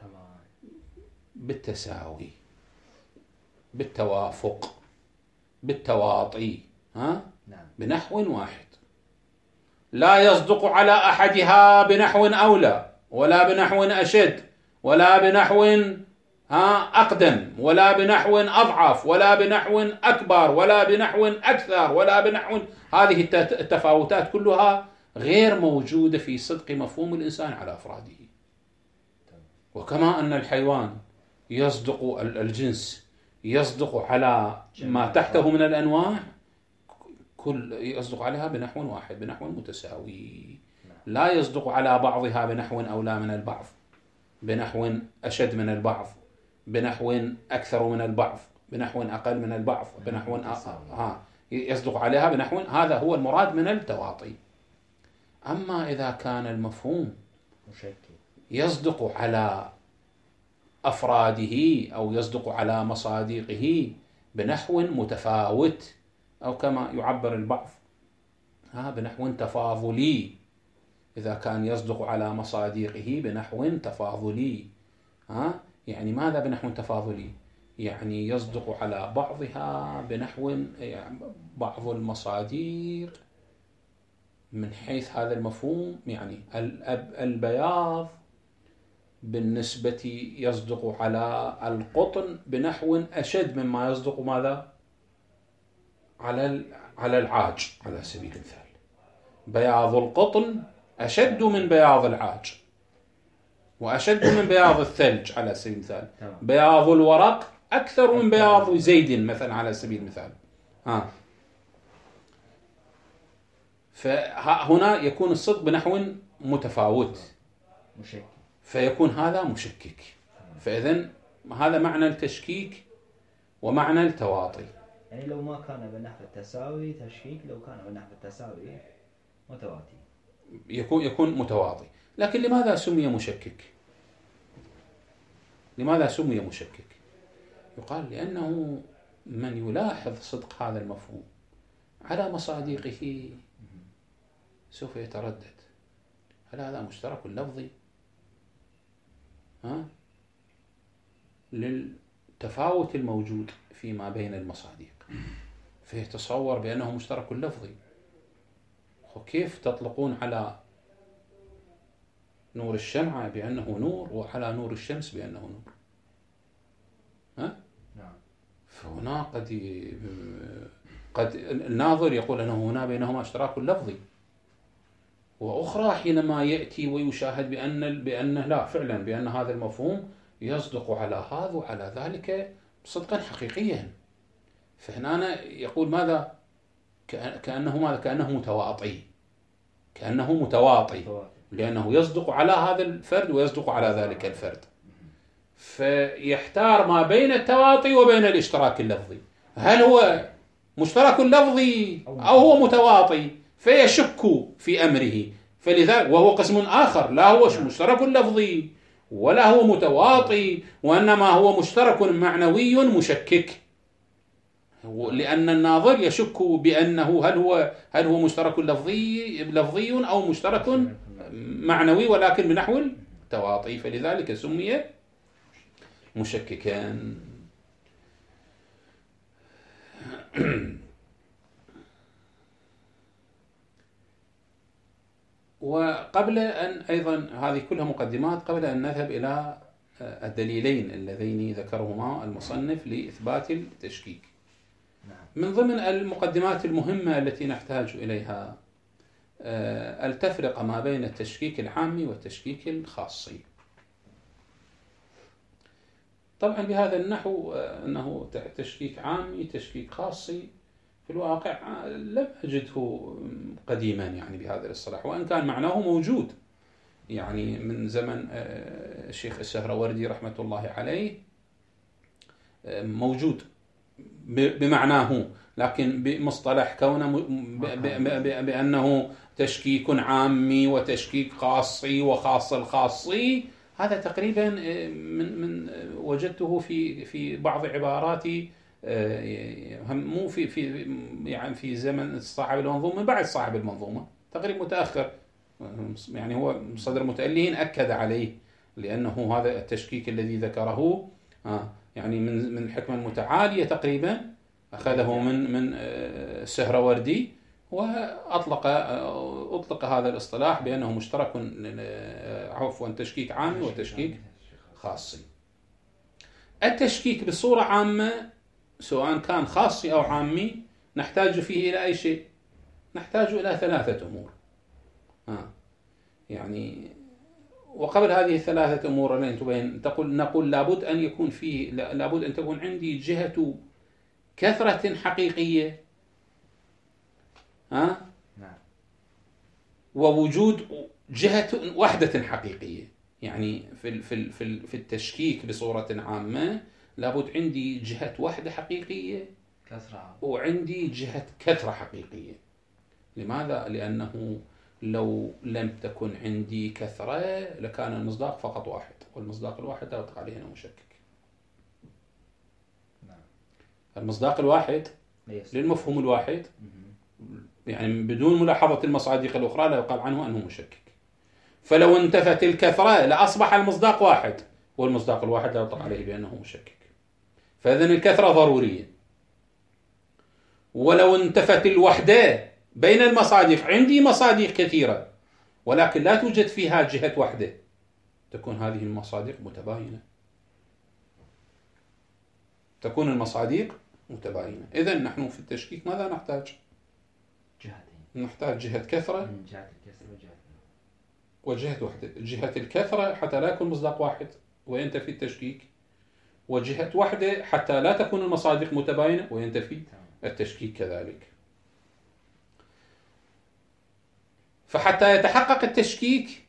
بالتساوي، بالتوافق، بالتواطي، ها؟ بنحو واحد. لا يصدق على أحدها بنحو أولى ولا بنحو أشد ولا بنحو ها أقدم ولا بنحو أضعف ولا بنحو أكبر ولا بنحو أكثر ولا بنحو، هذه التفاوتات كلها غير موجودة في صدق مفهوم الإنسان على أفراده. وكما أن الحيوان يصدق الجنس يصدق على ما تحته من الأنواع كل يصدق عليها بنحو واحد بنحو متساوي، لا يصدق على بعضها بنحو أولى من البعض، بنحو أشد من البعض، بنحو أكثر من البعض، بنحو أقل من البعض، بنحو ها يصدق عليها بنحو. هذا هو المراد من التواطي. أما إذا كان المفهوم يصدق على أفراده أو يصدق على مصادقه بنحو متفاوت، أو كما يعبر البعض ها بنحو تفاضلي، إذا كان يصدق على مصادقه بنحو تفاضلي، ها يعني ماذا بنحو تفاضلي؟ يعني يصدق على بعضها بنحو يعني بعض المصادر من حيث هذا المفهوم، يعني البياض بالنسبة يصدق على القطن بنحو أشد مما يصدق ماذا؟ على على العاج على سبيل المثال. بياض القطن أشد من بياض العاج، وأشد من بياض الثلج على سبيل المثال. بياض الورق أكثر من بياض زيد مثلا على سبيل المثال. ها فهنا يكون الصدق بنحو متفاوت فيكون هذا مشكك. فإذن هذا معنى التشكيك ومعنى التواطي. يعني لو ما كان بنحو التساوي تشكيك، لو كان بنحو التساوي متواتي يكون يكون متواطي. لكن لماذا سمي مشكك؟ لماذا سمي مشكك؟ يقال لأنه من يلاحظ صدق هذا المفهوم على مصادقه سوف يتردد، هل هذا مشترك لفظي؟ ها؟ للتفاوت الموجود فيما بين المصادق فيتصور بأنه مشترك لفظي. وكيف تطلقون على نور الشمعة بأنه نور وعلى نور الشمس بأنه نور؟ ها؟ نعم. فهنا قد ي... قد الناظر يقول أنه هنا بينهما اشتراك لفظي، وأخرى حينما يأتي ويشاهد بأن بأنه لا فعلا بأن هذا المفهوم يصدق على هذا وعلى ذلك صدقا حقيقيا. فهنا يقول ماذا؟ كأنه ماذا؟ كأنه متواطي، كأنه متواطي لأنه يصدق على هذا الفرد ويصدق على ذلك الفرد، فيحتار ما بين التواطي وبين الاشتراك اللفظي. هل هو مشترك لفظي أو هو متواطي؟ فيشك في أمره. فلذلك وهو قسم آخر، لا هو مشترك لفظي ولا هو متواطي، وإنما هو مشترك معنوي مشكك، لأن الناظر يشك بأنه هل هو هل هو مشترك لفظي لفظي أو مشترك معنوي ولكن بنحو التواطي، فلذلك سمي مشككا. وقبل أن أيضا هذه كلها مقدمات قبل أن نذهب إلى الدليلين اللذين ذكرهما المصنف لإثبات التشكيك. من ضمن المقدمات المهمة التي نحتاج إليها التفرقة ما بين التشكيك العامي والتشكيك الخاصي. طبعا بهذا النحو أنه تشكيك عامي تشكيك خاصي في الواقع لم أجده قديما يعني بهذا الاصطلاح، وأن كان معناه موجود يعني من زمن الشيخ السهروردي رحمة الله عليه موجود بمعناه، لكن بمصطلح كونه بأنه تشكيك عامي وتشكيك خاصي وخاص الخاصي، هذا تقريبا من من وجدته في في بعض عباراتي مو في في يعني في زمن صاحب المنظومة، من بعد صاحب المنظومة تقريبا متأخر، يعني هو صدر متألهين أكد عليه، لأنه هذا التشكيك الذي ذكره يعني من من الحكمة المتعالية تقريبا أخذه من من السهروردي، وأطلق أطلق هذا الاصطلاح بأنه مشترك عفوا تشكيك عامي وتشكيك خاصي. التشكيك بصورة عامة سواء كان خاصي أو عامي نحتاج فيه إلى أي شيء؟ نحتاج إلى ثلاثة أمور. آه. يعني وقبل هذه الثلاثة أمور التي تبين تقول نقول لابد أن يكون فيه لابد أن تكون عندي جهة كثرة حقيقية، ها؟ نعم. ووجود جهة وحدة حقيقية. يعني في في في في التشكيك بصورة عامة لابد عندي جهة وحدة حقيقية كثرة، وعندي جهة كثرة حقيقية. لماذا؟ لأنه لو لم تكن عندي كثرة لكان المصداق فقط واحد، والمصداق الواحد لا يطلق عليه أنه مشكك. نعم. المصداق الواحد للمفهوم الواحد، يعني بدون ملاحظة المصادق الأخرى لا يقال عنه أنه مشكك. فلو انتفت الكثرة لأصبح المصداق واحد، والمصداق الواحد لا يطلق عليه بأنه مشكك. فإذن الكثرة ضرورية. ولو انتفت الوحدة بين المصادق، عندي مصادق كثيرة ولكن لا توجد فيها جهة وحدة، تكون هذه المصادق متباينة. تكون المصادق متباينة. إذن نحن في التشكيك ماذا نحتاج؟ جهتين. نحتاج جهة كثرة من جهة الكسر وجهة وجهة وحدة. جهة الكثرة حتى لا يكون مصداق واحد وينتفي التشكيك، وجهة وحدة حتى لا تكون المصادق متباينة وينتفي التشكيك كذلك. فحتى يتحقق التشكيك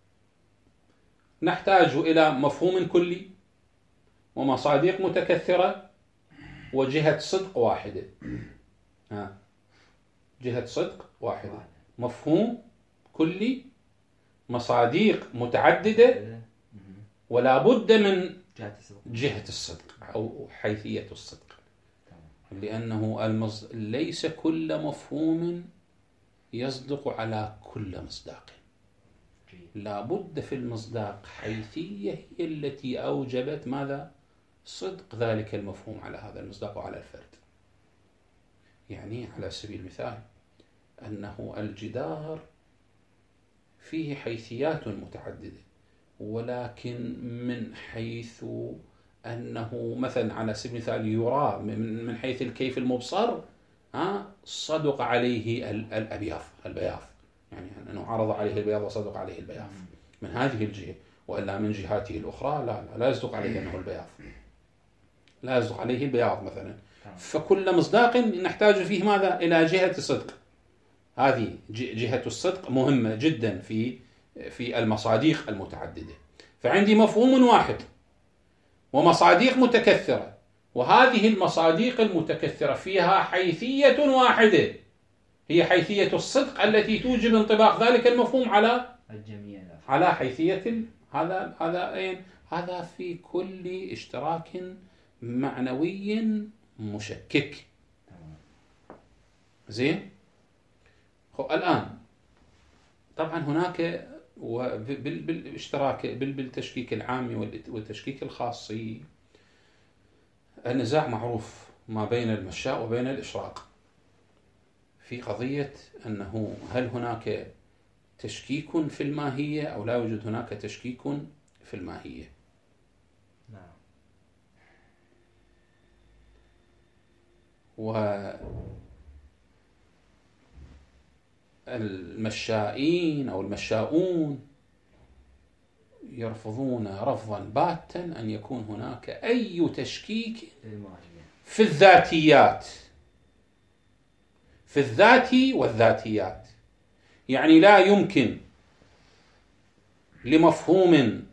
نحتاج إلى مفهوم كلي ومصادق متكثرة وجهة صدق واحدة. ها. جهة صدق واحدة، مفهوم كلي، مصادق متعددة، ولا بد من جهة الصدق أو حيثية الصدق. لأنه المص... ليس كل مفهوم يصدق على كل مصداق. لا بد في المصداق حيثية هي التي أوجبت ماذا؟ صدق ذلك المفهوم على هذا المصداق وعلى الفرد. يعني على سبيل المثال أنه الجدار فيه حيثيات متعددة، ولكن من حيث أنه مثلا على سبيل المثال يرى من حيث الكيف المبصر، ها صدق عليه الأبياض البياض، يعني أنه عرض عليه البياض وصدق عليه البياض من هذه الجهة، وإلا من جهاته الأخرى لا لا, لا يصدق عليه أنه البياض، لا يصدق عليه البياض مثلا. فكل مصداق نحتاج فيه ماذا؟ إلى جهة الصدق. هذه جهة الصدق مهمة جدا في في المصادق المتعددة. فعندي مفهوم واحد ومصادق متكثرة، وهذه المصادق المتكثرة فيها حيثية واحدة هي حيثية الصدق التي توجب انطباق ذلك المفهوم على الجميع، على حيثية هذا هذا أين هذا في كل اشتراك معنوي مشكك. زين. الآن طبعا هناك بالاشتراك بالتشكيك العامي والتشكيك الخاصي النزاع معروف ما بين المشاء وبين الإشراق في قضية أنه هل هناك تشكيك في الماهية أو لا يوجد هناك تشكيك في الماهية. نعم. والمشائين أو المشاؤون يرفضون رفضا باتا أن يكون هناك أي تشكيك في الذاتيات، في الذات والذاتيات. يعني لا يمكن لمفهوم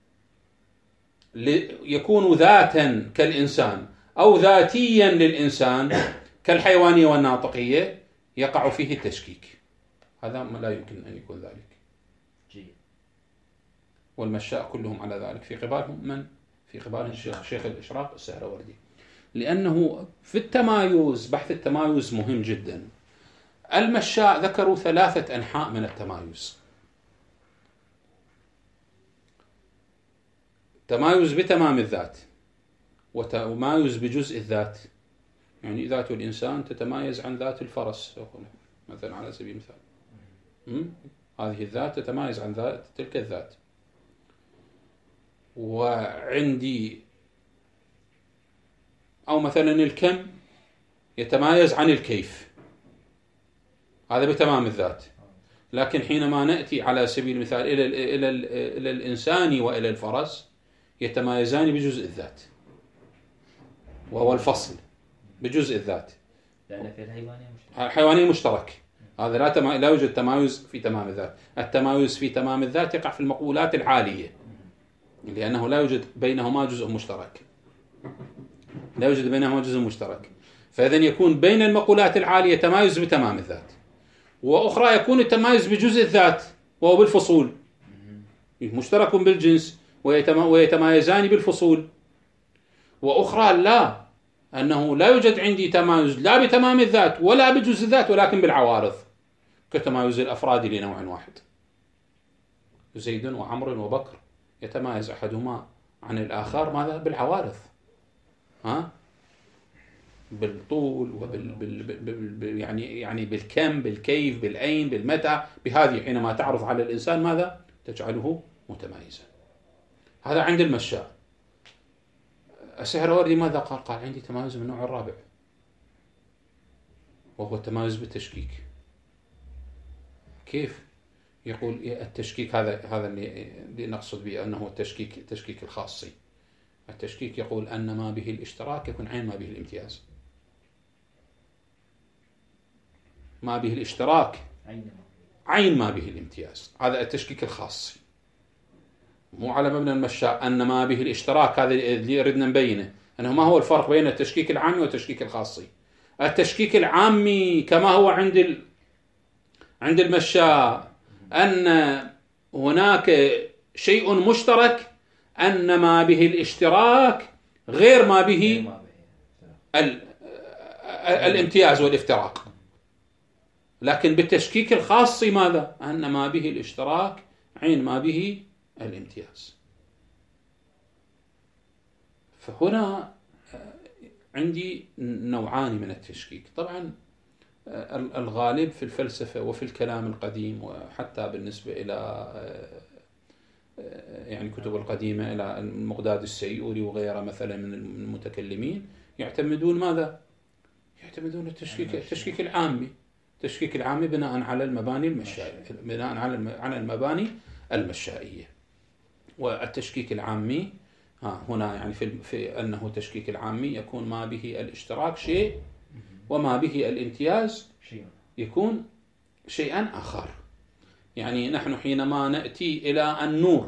يكون ذاتا كالإنسان أو ذاتيا للإنسان كالحيوانية والناطقية يقع فيه التشكيك. هذا لا يمكن أن يكون ذلك. والمشاء كلهم على ذلك، في قبالهم من؟ في قبالهم الشيخ شيخ الإشراق السهروردي. لأنه في التمايز، بحث التمايز مهم جدا. المشاء ذكروا ثلاثة أنحاء من التمايز: تمايز بتمام الذات، وتمايز بجزء الذات، يعني ذات الإنسان تتمايز عن ذات الفرس مثلا على سبيل المثال، هذه الذات تتمايز عن ذات تلك الذات. وعندي أو مثلا الكم يتمايز عن الكيف، هذا بتمام الذات. لكن حينما نأتي على سبيل المثال إلى ال إلى ال إلى الإنسان وإلى الفرس يتمايزان بجزء الذات، وهو الفصل بجزء الذات. لأن في الحيوانية مشترك. الحيوانية مشترك، هذا لا تما... لا يوجد تمايز في تمام الذات. التمايز في تمام الذات يقع في المقولات العالية، لأنه لا يوجد بينهما جزء مشترك، لا يوجد بينهما جزء مشترك. فإذن يكون بين المقولات العالية تمايز بتمام الذات، وأخرى يكون التمايز بجزء الذات وهو بالفصول، مشترك بالجنس ويتمايزان بالفصول. وأخرى لا، أنه لا يوجد عندي تمايز لا بتمام الذات ولا بجزء الذات ولكن بالعوارض، كتمايز الأفراد لنوع واحد. زيد وعمر وبكر يتمايز أحدهما عن الآخر ماذا؟ بالعوارض، ها؟ بالطول وبال بال... بال... بال... يعني يعني بالكم، بالكيف، بالأين، بالمتى، بهذه حينما تعرض على الإنسان ماذا؟ تجعله متمايزا. هذا عند المشاء. السهروردي ماذا قال؟ قال عندي تمايز من النوع الرابع، وهو التمايز بالتشكيك. كيف؟ يقول التشكيك هذا هذا اللي نقصد به أنه التشكيك التشكيك الخاصي. التشكيك يقول أن ما به الاشتراك يكون عين ما به الامتياز. ما به الاشتراك عين ما به الامتياز، هذا التشكيك الخاصي. مو على مبنى المشاء أن ما به الاشتراك، هذا اللي ردنا نبينه، أنه ما هو الفرق بين التشكيك العامي والتشكيك الخاصي. التشكيك العامي كما هو عند ال... عند المشاء أن هناك شيء مشترك، أن ما به الاشتراك غير ما به ال... الامتياز والافتراق. لكن بالتشكيك الخاصي ماذا؟ أن ما به الاشتراك عين ما به الامتياز. فهنا عندي نوعان من التشكيك. طبعا الغالب في الفلسفة وفي الكلام القديم، وحتى بالنسبة إلى يعني كتب القديمة إلى المقداد السيئوري وغيره مثلا من المتكلمين، يعتمدون ماذا؟ يعتمدون التشكيك التشكيك العامي. التشكيك العامي بناء على المباني المشائية، بناء على على المباني المشائية. والتشكيك العامي ها هنا يعني في, في أنه التشكيك العامي يكون ما به الاشتراك شيء، وما به الامتياز يكون شيئا آخر. يعني نحن حينما نأتي إلى النور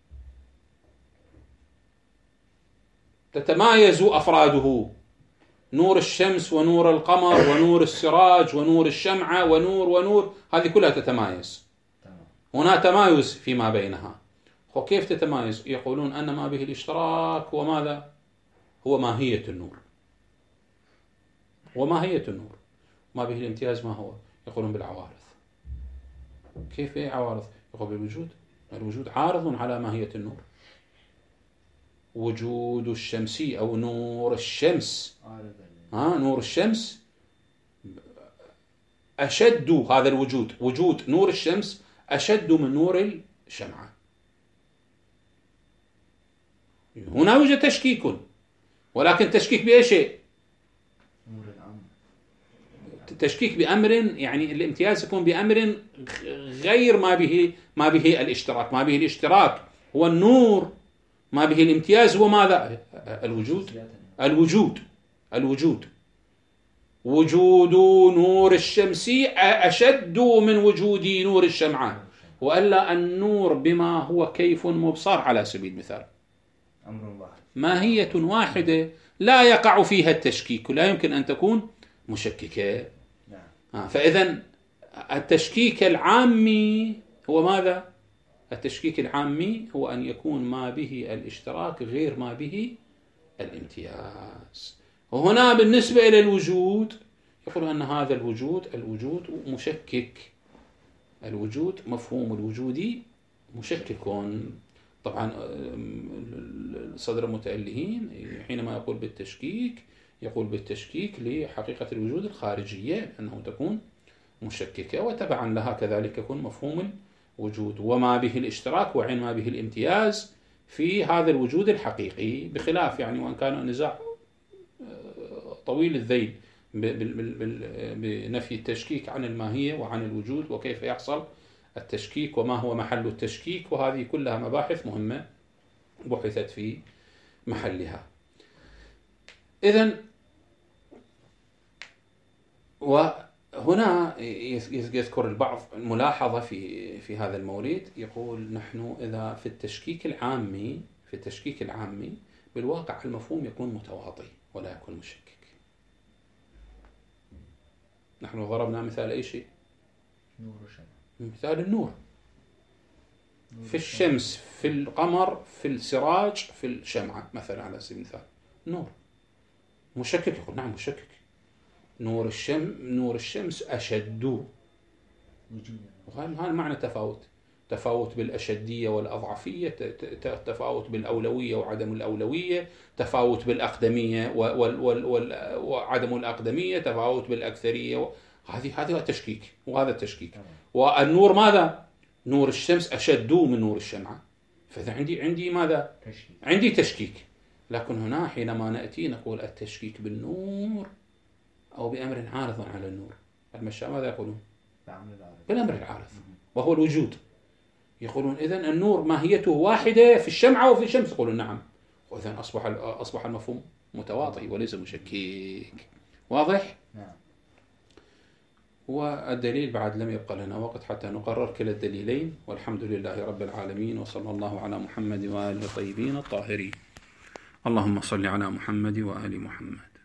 تتمايز أفراده، نور الشمس ونور القمر ونور السراج ونور الشمعة ونور ونور، هذه كلها تتمايز. هنا تمايز فيما بينها. وكيف تتمايز؟ يقولون أن ما به الاشتراك هو ماذا؟ هو ماهية النور. وماهية النور ما به الامتياز ما هو؟ يقولون بالعوارض. كيف ايه عوارض؟ يقول بالوجود. الوجود عارض على ماهية النور. وجود الشمسي أو نور الشمس، ها نور الشمس أشد، هذا الوجود وجود نور الشمس أشد من نور الشمعة. هنا يوجد تشكيك، ولكن تشكيك بأي شيء؟ تشكيك بأمر، يعني الامتياز يكون بأمر غير ما به ما به الاشتراك. ما به الاشتراك هو النور، ما به الامتياز هو ماذا؟ الوجود. الوجود الوجود وجود نور الشمس أشد من وجود نور الشمعة، وألا النور بما هو كيف مبصر على سبيل المثال، ماهية واحدة لا يقع فيها التشكيك، لا يمكن أن تكون مشككة. فإذن التشكيك العامي هو ماذا؟ التشكيك العامي هو أن يكون ما به الاشتراك غير ما به الامتياز. وهنا بالنسبة إلى الوجود يقول أن هذا الوجود الوجود مشكك. الوجود مفهوم الوجود مشكك. طبعا صدر المتألهين حينما يقول بالتشكيك يقول بالتشكيك لحقيقة الوجود الخارجية أنه تكون مشككة، وتبعا لها كذلك يكون مفهوم الوجود وما به الاشتراك وعين ما به الامتياز في هذا الوجود الحقيقي، بخلاف يعني وأن كان النزاع طويل الذيل بنفي التشكيك عن الماهية وعن الوجود وكيف يحصل التشكيك وما هو محل التشكيك، وهذه كلها مباحث مهمة بحثت في محلها. إذن وهنا يذكر البعض ملاحظة في في هذا المورد، يقول نحن إذا في التشكيك العامي في التشكيك العامي بالواقع المفهوم يكون متواطي ولا يكون مشكك. نحن ضربنا مثال أي شيء، نور الشمس، مثال النور في الشمس، في القمر، في السراج، في الشمعة مثلا على سبيل المثال، نور مشكك، يقول نعم مشكك. نور الشمس نور الشمس أشد، وهذا معنى تفاوت، تفاوت بالأشدية والأضعفية، تفاوت بالأولوية وعدم الأولوية، تفاوت بالأقدمية وعدم الأقدمية، تفاوت بالأكثرية. هذه هذه التشكيك، وهذا التشكيك. والنور ماذا؟ نور الشمس أشد من نور الشمعة، فإذا عندي عندي ماذا؟ تشكيك. عندي تشكيك. لكن هنا حينما نأتي نقول التشكيك بالنور أو بأمر عارض على النور، المشاة ماذا يقولون؟ بالأمر العارض، وهو الوجود. يقولون إذن النور ماهيته واحدة في الشمعة وفي الشمس، يقولون نعم، وإذن أصبح أصبح المفهوم متواطئ وليس مشكك. واضح؟ نعم. والدليل بعد لم يبقى لنا وقت حتى نقرر كلا الدليلين، والحمد لله رب العالمين، وصلى الله على محمد وآله الطيبين الطاهرين. اللهم صل على محمد وآل محمد.